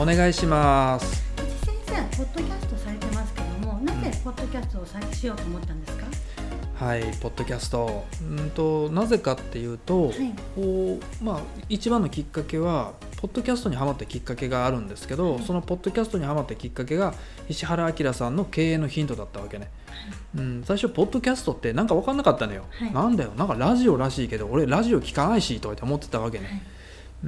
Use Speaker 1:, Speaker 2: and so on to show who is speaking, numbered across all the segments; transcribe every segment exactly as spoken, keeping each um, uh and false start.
Speaker 1: お願いします。
Speaker 2: 先生はポッドキャストされてますけども、なぜポッドキャストをさしようと思ったんですか？
Speaker 1: はい、ポッドキャスト、うんとなぜかっていうと、はい、こうまあ、一番のきっかけはポッドキャストにハマったきっかけがあるんですけど、はい、そのポッドキャストにハマったきっかけが石原明さんの経営のヒントだったわけね、はい、うん、最初ポッドキャストってなんか分かんなかったのよ、はい、なんだよ、なんかラジオらしいけど俺ラジオ聞かないしとかって思ってたわけね、はい、うん、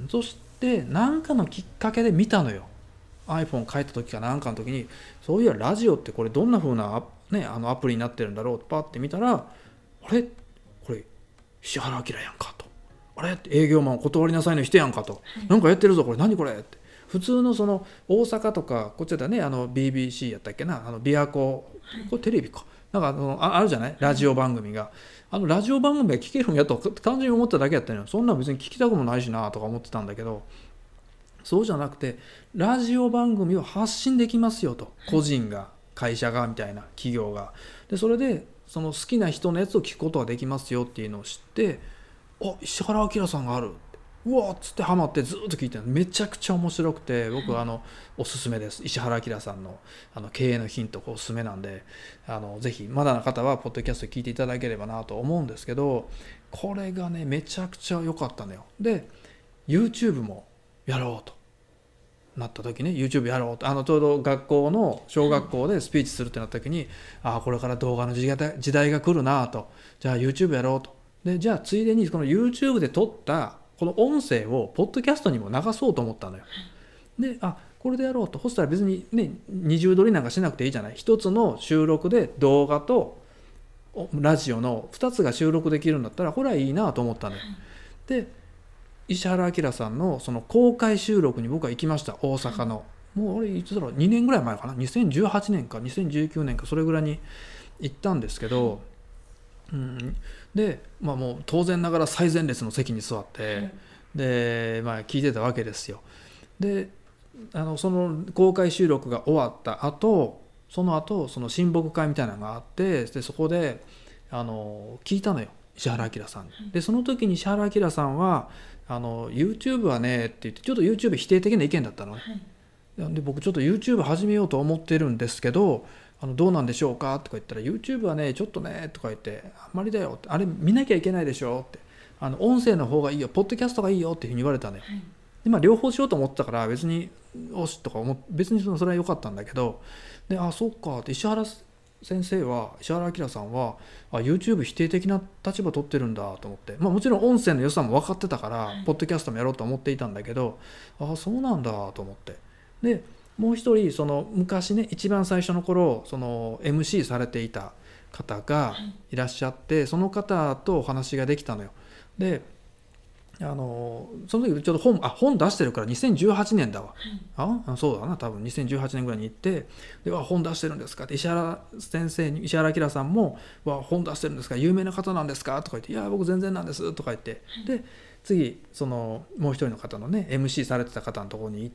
Speaker 1: そして何かのきっかけで見たのよ。 iPhone 変えた時かなんかの時に、そういやラジオってこれどんな風な、ね、あのアプリになってるんだろうってパッて見たら、あれこれ石原明やんかと、あれ営業マンお断りなさいの人やんかと、はい、なんかやってるぞこれ何これって、普通のその大阪とかこっちだね、あの ビービーシー やったっけな、あの琵琶湖、これテレビかなんかあの あ, あるじゃないラジオ番組が、あのラジオ番組が聞けるんやと単純に思っただけやったのよ。そんな別に聞きたくもないしなとか思ってたんだけど、そうじゃなくてラジオ番組を発信できますよと、個人が会社がみたいな企業がで、それでその好きな人のやつを聞くことができますよっていうのを知って、あ、石原明さんがある、うわっつってハマってずっと聞いてる。めちゃくちゃ面白くて、僕はあのおすすめです。石原明さんのあの経営のヒントおすすめなんで、あのぜひまだの方はポッドキャスト聞いていただければなと思うんですけど、これがねめちゃくちゃ良かったのよ。で YouTube もやろうとなった時ね、 YouTube やろうと、あのちょうど学校の小学校でスピーチするってなった時に、ああこれから動画の時代、時代が来るなと、じゃあ YouTube やろうと、でじゃあついでにこの YouTube で撮ったこの音声をポッドキャストにも流そうと思ったのよ。で、あ、これでやろうと。そしたら別にね二重撮りなんかしなくていいじゃない。一つの収録で動画とラジオのふたつが収録できるんだったらこれはいいなと思ったのよ。で石原明さんのその公開収録に僕は行きました。大阪の、もう俺いつだろうにねんぐらい前かな、にせんじゅうはちねんかにせんじゅうきゅうねんかそれぐらいに行ったんですけど、うん、で、まあ、もう当然ながら最前列の席に座って、はい、で、まあ、聞いてたわけですよ。であのその公開収録が終わった後、その後その親睦会みたいなのがあって、でそこであの聞いたのよ、石原明さんに。でその時に石原明さんはあの YouTube はねって言って、ちょっと YouTube 否定的な意見だったのね、はい、で僕ちょっと YouTube 始めようと思ってるんですけど、あのどうなんでしょうかとか言ったら、 YouTube はねちょっとねとか言って、あんまりだよって、あれ見なきゃいけないでしょって、あの音声の方がいいよ、ポッドキャストがいいよっていうふうに言われたのよ、はい、で、まあ、両方しようと思ってたから別におしとか思っ別にそれは良かったんだけど、で、あ、そっかって、石原先生は石原明さんはあ YouTube 否定的な立場取ってるんだと思って、まあ、もちろん音声の良さも分かってたから、はい、ポッドキャストもやろうと思っていたんだけど、あ、そうなんだと思って、でもう一人その昔ね一番最初の頃その エムシー されていた方がいらっしゃって、はい、その方とお話ができたのよ。であのその時ちょうど本あ本出してるからにせんじゅうはちねんだわ、はい、あそうだな多分にせんじゅうはちねんぐらいに行って、でわ本出してるんですかって、石原先生に石原明さんもわ本出してるんですか、有名な方なんですかとか言って、いや僕全然なんですとか言って、はい、で次そのもう一人の方のね エムシー されてた方のところに行って、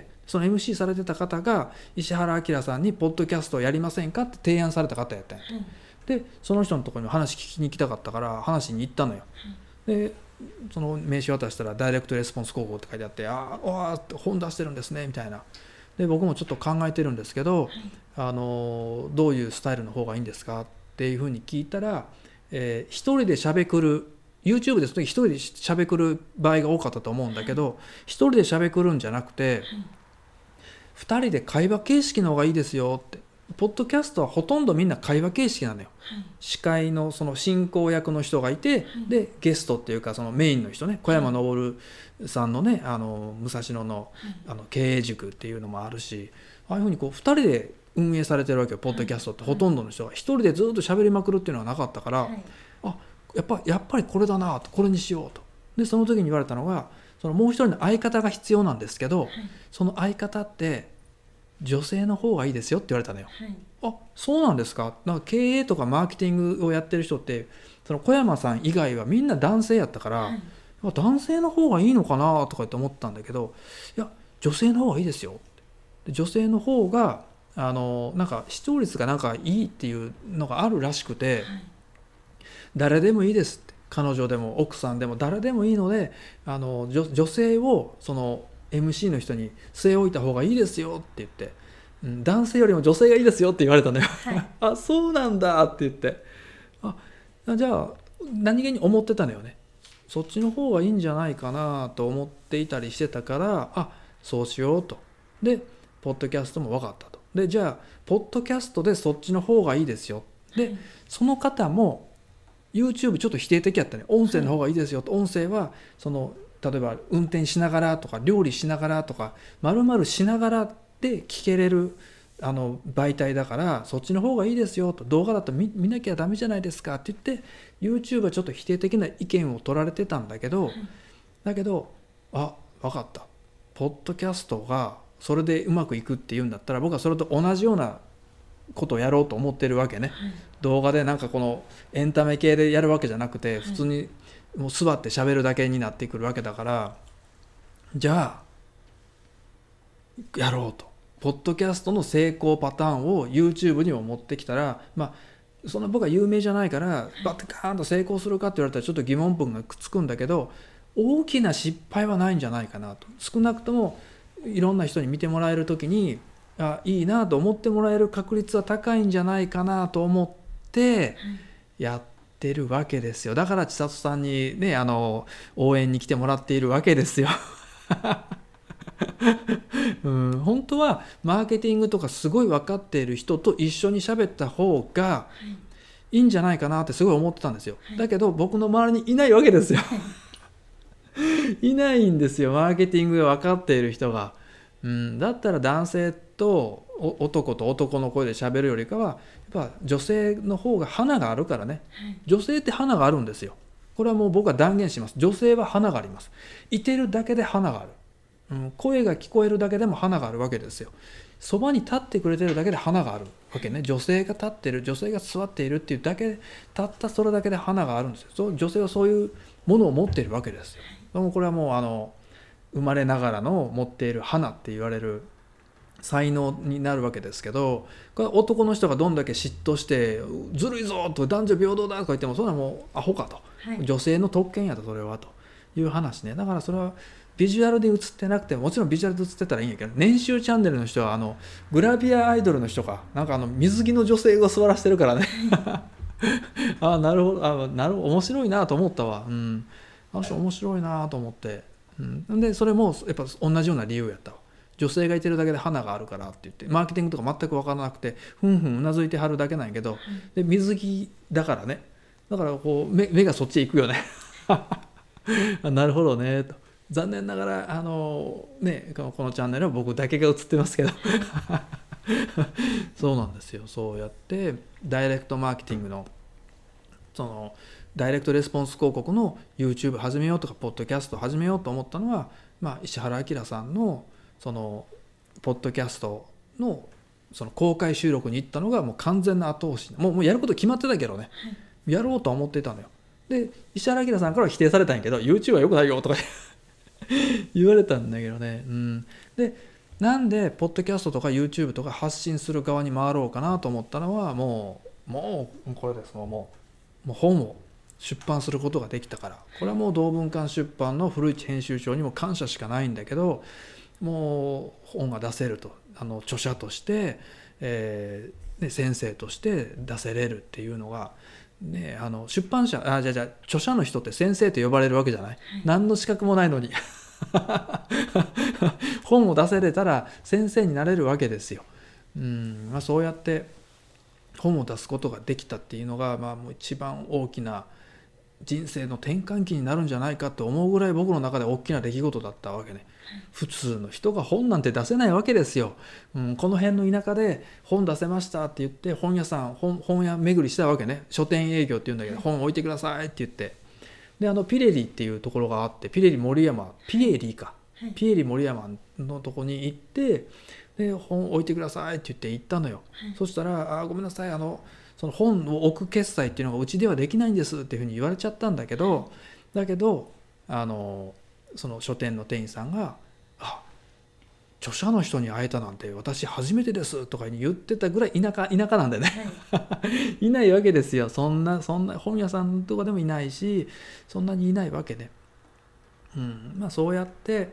Speaker 1: その エムシー されてた方が石原明さんにポッドキャストをやりませんかって提案された方やったんや、うん、でその人のところに話聞きに行きたかったから話に行ったのよ、うん、でその名刺渡したらダイレクトレスポンス広報って書いてあって、ああ本出してるんですねみたいな。で僕もちょっと考えてるんですけど、はい、あのどういうスタイルの方がいいんですかっていうふうに聞いたら、えー、一人でしゃべくる YouTube ですと一人でしゃべくる場合が多かったと思うんだけど、はい、一人でしゃべくるんじゃなくて、はい、二人で会話形式の方がいいですよって。ポッドキャストはほとんどみんな会話形式なのよ、はい、司会のその進行役の人がいて、はい、でゲストっていうかそのメインの人ね、小山昇さんのねあの武蔵野 の, あの経営塾っていうのもあるし、ああいうふうにこうふたりで運営されてるわけよ、ポッドキャストって。ほとんどの人が一人でずっと喋りまくるっていうのはなかったから、はい、あやっぱやっぱりこれだなと、これにしようと。でその時に言われたのが、そのもう一人の相方が必要なんですけど、はい、その相方って女性の方がいいですよって言われたのよ、はい、あそうなんですか。なんか経営とかマーケティングをやってる人ってその小山さん以外はみんな男性やったから、はい、男性の方がいいのかなとかって思ったんだけど、いや女性の方がいいですよ。で女性の方があのなんか視聴率がなんかいいっていうのがあるらしくて、はい、誰でもいいですって、彼女でも奥さんでも誰でもいいので、あの 女, 女性をそのエムシー の人に据え置いた方がいいですよって言って、うん、男性よりも女性がいいですよって言われたのよ、はい、あそうなんだって言って、あじゃあ何気に思ってたのよね。そっちの方がいいんじゃないかなと思っていたりしてたから、あそうしようと。でポッドキャストも分かったと。でじゃあポッドキャストでそっちの方がいいですよ。で、はい、その方も YouTube ちょっと否定的やったね。音声の方がいいですよと。音声はその例えば運転しながらとか料理しながらとか丸々しながらで聞けれるあの媒体だからそっちの方がいいですよと。動画だと 見, 見なきゃダメじゃないですかって言って YouTube はちょっと否定的な意見を取られてたんだけど、はい、だけどあ分かった、ポッドキャストがそれでうまくいくっていうんだったら僕はそれと同じようなことをやろうと思ってるわけね、はい、動画でなんかこのエンタメ系でやるわけじゃなくて普通にもう座って喋るだけになってくるわけだから、じゃあやろうと。ポッドキャストの成功パターンを YouTube にも持ってきたら、まあそんな僕は有名じゃないからバッてカーンと成功するかって言われたらちょっと疑問文がくっつくんだけど、大きな失敗はないんじゃないかなと。少なくともいろんな人に見てもらえるときにあいいなと思ってもらえる確率は高いんじゃないかなと思ってやってるわけですよ。だから千里さんにねあの応援に来てもらっているわけですようん、本当はマーケティングとかすごい分かっている人と一緒に喋った方がいいんじゃないかなってすごい思ってたんですよ、はい、だけど僕の周りにいないわけですよいないんですよ、マーケティングが分かっている人が、うん、だったら男性と男と男の声で喋るよりかはやっぱ女性の方が花があるからね、はい、女性って花があるんですよ。これはもう僕は断言します。女性は花があります。いてるだけで花がある、うん、声が聞こえるだけでも花があるわけですよ。そばに立ってくれてるだけで花があるわけね。女性が立ってる、女性が座っているっていうだけで、たったそれだけで花があるんですよ。そう女性はそういうものを持っているわけですよ。でもこれはもうあの生まれながらの持っている花って言われる才能になるわけですけど、これ男の人がどんだけ嫉妬してずるいぞと男女平等だとか言ってもそれはもうアホかと、はい、女性の特権やとそれはという話ね。だからそれはビジュアルで映ってなくても、もちろんビジュアルで映ってたらいいんやけど、年収チャンネルの人はあのグラビアアイドルの人かなんかあの水着の女性を座らせてるからねあなるほど、あなるほど面白いなと思ったわ、うん、あの人面白いなと思って、うん、でそれもやっぱ同じような理由やったわ。女性がいてるだけで花があるからって言ってマーケティングとか全く分からなくてふんふんうなずいてはるだけなんやけど、で水着だからね、だからこう 目, 目がそっちへ行くよねなるほどねと。残念ながらあの、ね、このチャンネルは僕だけが映ってますけどそうなんですよ。そうやってダイレクトマーケティングのそのダイレクトレスポンス広告の YouTube 始めようとかポッドキャスト始めようと思ったのは、まあ、石原明さんのそのポッドキャスト の, その公開収録に行ったのがもう完全な後押し。もう、もうやること決まってたけどね、はい、やろうとは思ってたのよ。で石原明さんからは否定されたんやけど YouTube は良くないよとか言われたんだけどね、うん、でなんでポッドキャストとか YouTube とか発信する側に回ろうかなと思ったのはもうもうこれです。もうもう本を出版することができたから。これはもう同文館出版の古市編集長にも感謝しかないんだけど、もう本が出せると、あの著者として、えーね、先生として出せれるっていうのが、ね、あの出版社あじゃあじゃあ著者の人って先生と呼ばれるわけじゃない、はい、何の資格もないのに本を出せれたら先生になれるわけですよ。うん、まあ、そうやって本を出すことができたっていうのが、まあ、もう一番大きな人生の転換期になるんじゃないかと思うぐらい僕の中で大きな出来事だったわけね。普通の人が本なんて出せないわけですよ、うん、この辺の田舎で本出せましたって言って本屋さん 本, 本屋巡りしたわけね。書店営業っていうんだけど、本置いてくださいって言って、であのピレリっていうところがあって、ピレリ森山ピエリか、はい、ピエリ森山のとこに行って、で本置いてくださいって言って行ったのよ、はい、そしたらあごめんなさい、あのその本を置く決済っていうのがうちではできないんですっていうふうに言われちゃったんだけど、だけどあのその書店の店員さんがあ著者の人に会えたなんて私初めてですとか言ってたぐらい田舎田舎なんでね、はい、いないわけですよ。そんなそんな本屋さんとかでもいないし、そんなにいないわけで、うん、まあそうやって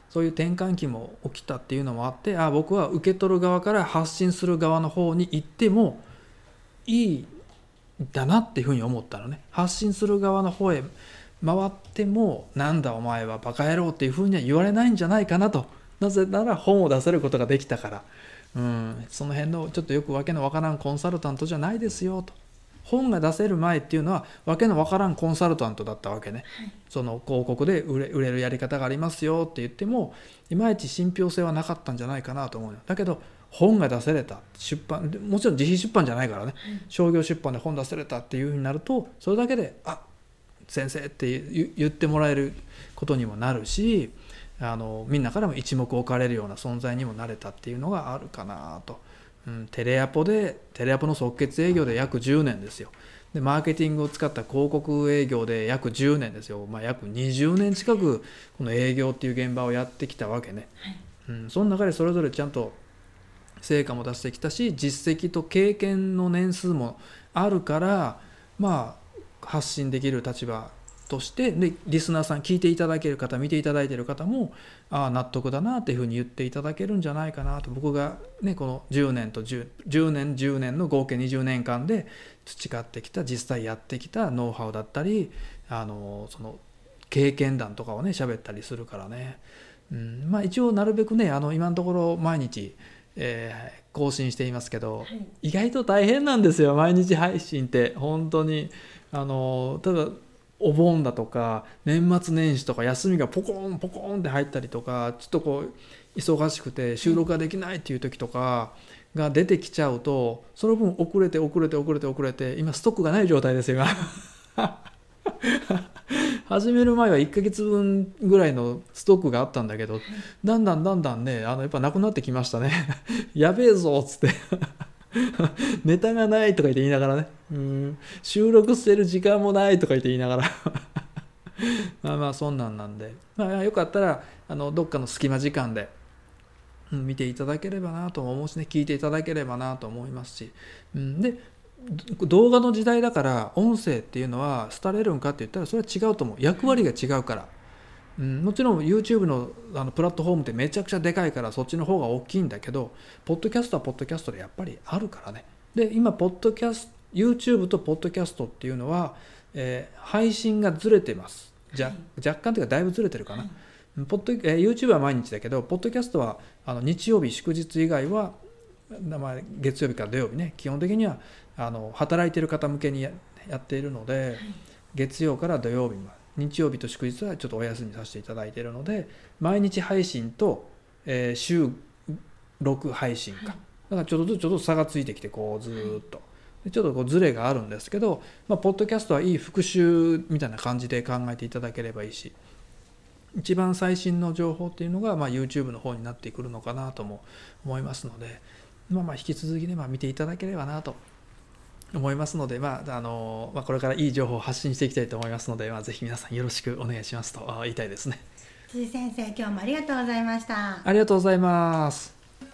Speaker 1: そういう転換期も起きたっていうのもあって、あ僕は受け取る側から発信する側の方に行ってもいいんだなっていうふうに思ったのね。発信する側の方へ回ってもなんだお前はバカ野郎っていうふうには言われないんじゃないかなと。なぜなら本を出せることができたから、うん、その辺のちょっとよくわけのわからんコンサルタントじゃないですよと。本が出せる前っていうのはわけのわからんコンサルタントだったわけね、はい、その広告で売れ、売れるやり方がありますよって言ってもいまいち信憑性はなかったんじゃないかなと思うよ。だけど本が出せれた、出版もちろん自費出版じゃないからね、はい、商業出版で本出せれたっていうふうになるとそれだけであ先生って言ってもらえることにもなるし、あのみんなからも一目置かれるような存在にもなれたっていうのがあるかなと。うん、テレアポでテレアポの即決営業で約じゅうねんですよ。でマーケティングを使った広告営業で約じゅうねんですよ。まあ、約にじゅうねん近くこの営業っていう現場をやってきたわけね、はいうん、その中でそれぞれちゃんと成果も出してきたし実績と経験の年数もあるからまあ発信できる立場としてでリスナーさん聞いていただける方見ていただいている方もああ納得だなっていうふうに言っていただけるんじゃないかなと。僕がねこのじゅうねんと 10, 10年じゅうねんの合計にじゅうねんかんで培ってきた実際やってきたノウハウだったりあのその経験談とかをね喋ったりするからね、うんまあ、一応なるべくねあの今のところ毎日、えー、更新していますけど、はい、意外と大変なんですよ毎日配信って本当にあのただお盆だとか年末年始とか休みがポコンポコンって入ったりとかちょっとこう忙しくて収録ができないっていう時とかが出てきちゃうとその分遅れて遅れて遅れて遅れて今ストックがない状態ですよ今始める前はいっかげつぶんぐらいのストックがあったんだけどだんだんだんだんねあのやっぱなくなってきましたねやべえぞっつってネタがないとか言って言いながらねうん収録してる時間もないとか言って言いながらまあまあそんなんなんで、まあ、よかったらあのどっかの隙間時間で、うん、見ていただければなと思うしね聞いていただければなと思いますし、うん、で動画の時代だから音声っていうのは廃れるんかって言ったらそれは違うと思う。役割が違うから、うん、もちろん YouTube の, あのプラットフォームってめちゃくちゃでかいからそっちの方が大きいんだけどポッドキャストはポッドキャストでやっぱりあるからね。で今ポッドキャスト YouTube とポッドキャストっていうのは、えー、配信がずれてます。じゃ、はい、若干というかだいぶずれてるかな、はいポッドえー、YouTube は毎日だけどポッドキャストはあの日曜日祝日以外は、まあ、月曜日から土曜日ね基本的にはあの働いてる方向けに や, やっているので、はい、月曜から土曜日まで日曜日と祝日はちょっとお休みさせていただいているので毎日配信と、えー、週ろく配信か、はい、だからちょっとずつちょっと差がついてきてこうずっとでちょっとこうズレがあるんですけど、まあ、ポッドキャストはいい復習みたいな感じで考えていただければいいし一番最新の情報っていうのが、まあ、YouTube の方になってくるのかなとも思いますので、まあ、まあ引き続きね、まあ、見ていただければなと思いますので、まああのまあ、これからいい情報を発信していきたいと思いますので、まあ、ぜひ皆さんよろしくお願いしますと言いたいですね。
Speaker 2: 辻先生、今日もありがとうございました。
Speaker 1: ありがとうございます。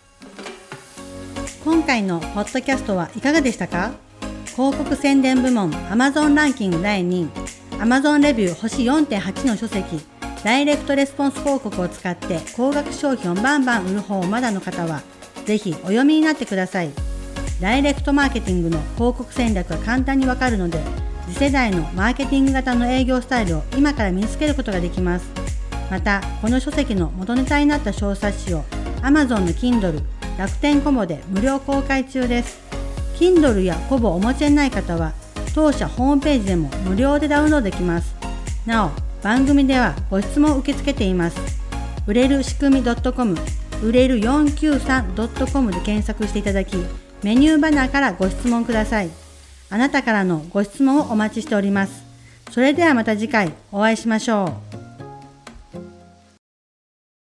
Speaker 2: 今回のポッドキャストはいかがでしたか？広告宣伝部門 Amazon ランキングだいにい Amazon レビュー星 よんてんはち の書籍ダイレクトレスポンス広告を使って高額商品をバンバン売る方をまだの方はぜひお読みになってください。ダイレクトマーケティングの広告戦略が簡単にわかるので次世代のマーケティング型の営業スタイルを今から身につけることができます。またこの書籍の元ネタになった小冊子を Amazon の Kindle、楽天コボで無料公開中です。 Kindle やコボをお持ちでない方は当社ホームページでも無料でダウンロードできます。なお番組ではご質問を受け付けています。売れる仕組み .com 売れる よんきゅうさん .com で検索していただきメニューバナーからご質問ください。あなたからのご質問をお待ちしております。それではまた次回お会いしましょう。